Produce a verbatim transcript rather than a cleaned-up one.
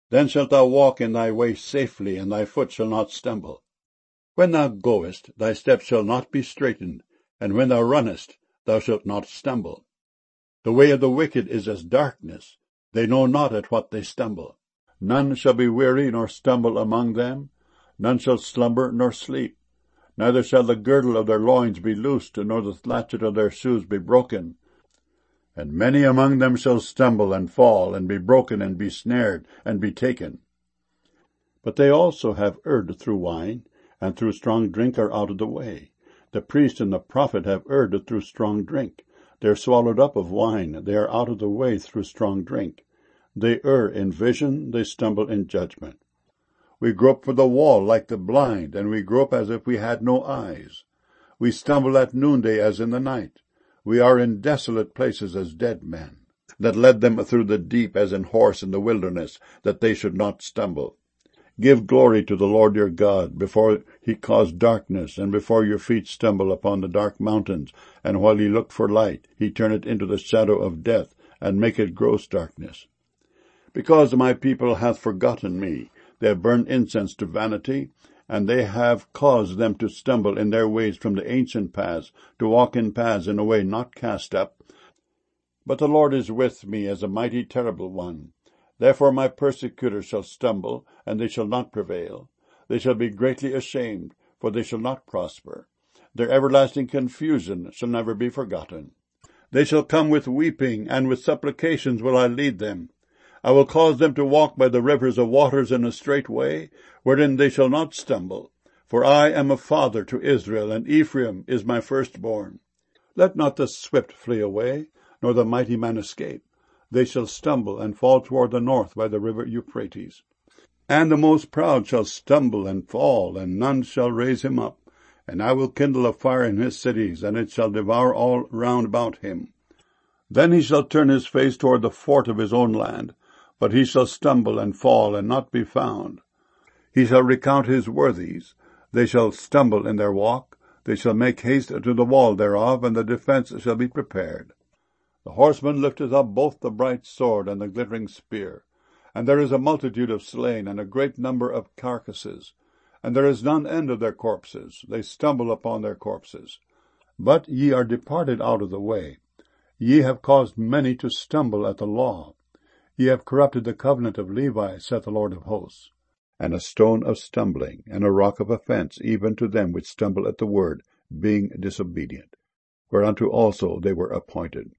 Then shalt thou walk in thy way safely, and thy foot shall not stumble. When thou goest, thy steps shall not be straitened, and when thou runnest, thou shalt not stumble. The way of the wicked is as darkness, they know not at what they stumble. None shall be weary nor stumble among them, none shall slumber nor sleep. Neither shall the girdle of their loins be loosed, nor the latchet of their shoes be broken. And many among them shall stumble and fall, and be broken, and be snared, and be taken. But they also have erred through wine, and through strong drink are out of the way. The priest and the prophet have erred through strong drink. They are swallowed up of wine, they are out of the way through strong drink. They err in vision, they stumble in judgment. We grope for the wall like the blind, and we grope as if we had no eyes. We stumble at noonday as in the night. We are in desolate places as dead men, that led them through the deep as an horse in the wilderness, that they should not stumble. Give glory to the Lord your God, before he cause darkness, and before your feet stumble upon the dark mountains, and while ye look for light, he turn it into the shadow of death, and make it gross darkness. Because my people hath forgotten me, they have burned incense to vanity, and they have caused them to stumble in their ways from the ancient paths, to walk in paths in a way not cast up. But the Lord is with me as a mighty terrible one. Therefore my persecutors shall stumble, and they shall not prevail. They shall be greatly ashamed, for they shall not prosper. Their everlasting confusion shall never be forgotten. They shall come with weeping, and with supplications will I lead them. I will cause them to walk by the rivers of waters in a straight way, wherein they shall not stumble. For I am a father to Israel, and Ephraim is my firstborn. Let not the swift flee away, nor the mighty man escape. They shall stumble and fall toward the north by the river Euphrates. And the most proud shall stumble and fall, and none shall raise him up. And I will kindle a fire in his cities, and it shall devour all round about him. Then he shall turn his face toward the fort of his own land, but he shall stumble and fall and not be found. He shall recount his worthies. They shall stumble in their walk. They shall make haste to the wall thereof, and the defence shall be prepared. The horseman lifteth up both the bright sword and the glittering spear. And there is a multitude of slain, and a great number of carcasses. And there is none end of their corpses. They stumble upon their corpses. But ye are departed out of the way. Ye have caused many to stumble at the law. Ye have corrupted the covenant of Levi, saith the Lord of hosts. And a stone of stumbling, and a rock of offence, even to them which stumble at the word, being disobedient, whereunto also they were appointed.